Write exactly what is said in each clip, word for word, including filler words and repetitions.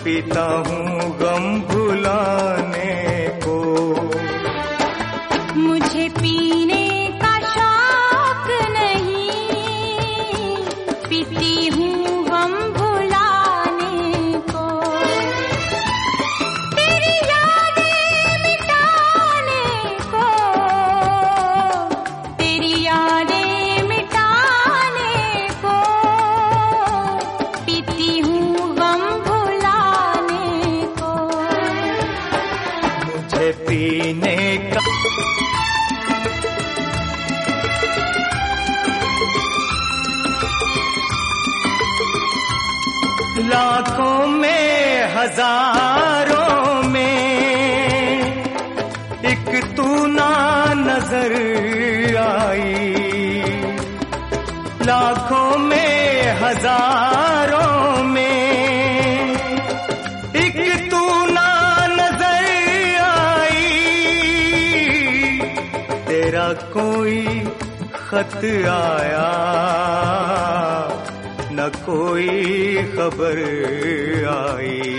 पीता हूँ गम भुलाने को। मुझे पीने का शौक नहीं, पीती हूँ गम भुलाने को। तेरी यादें मिटाने को, तेरी यादें मिटाने को, पीती हूँ गम भुलाने को। मुझे पीने का लाखों में हजारों में एक तू ना नजर आई, लाखों में हजारों में एक तू ना नजर आई। तेरा कोई खत आया न कोई खबर आई।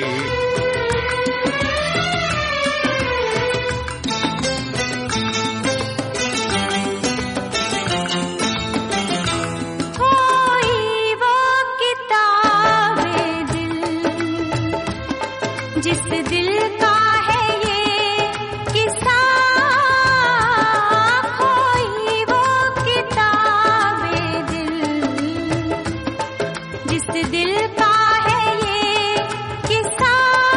कोई वो किताब दिल, जिस दिल का है ये किस्सा। कोई वो किताब दिल, जिस दिल का है ये किस्सा।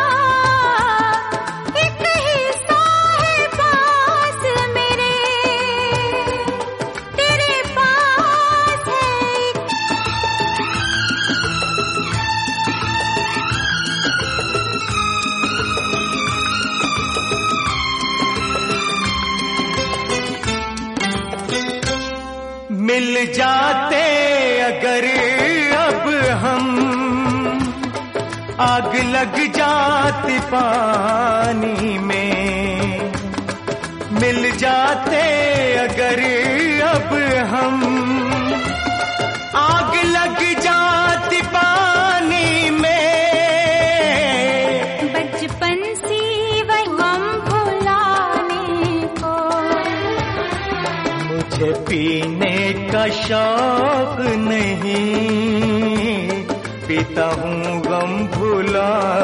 एक हिस्सा है पास मेरे, तेरे पास है एक। मिल जाते अगर अब हम, आग लग जाती पानी में। मिल जाते अगर अब हम, आग लग जाती पानी में। बचपन सी वही गम भुलाने को। मुझे पीने का शौक नहीं, पीता हूँ गम भुला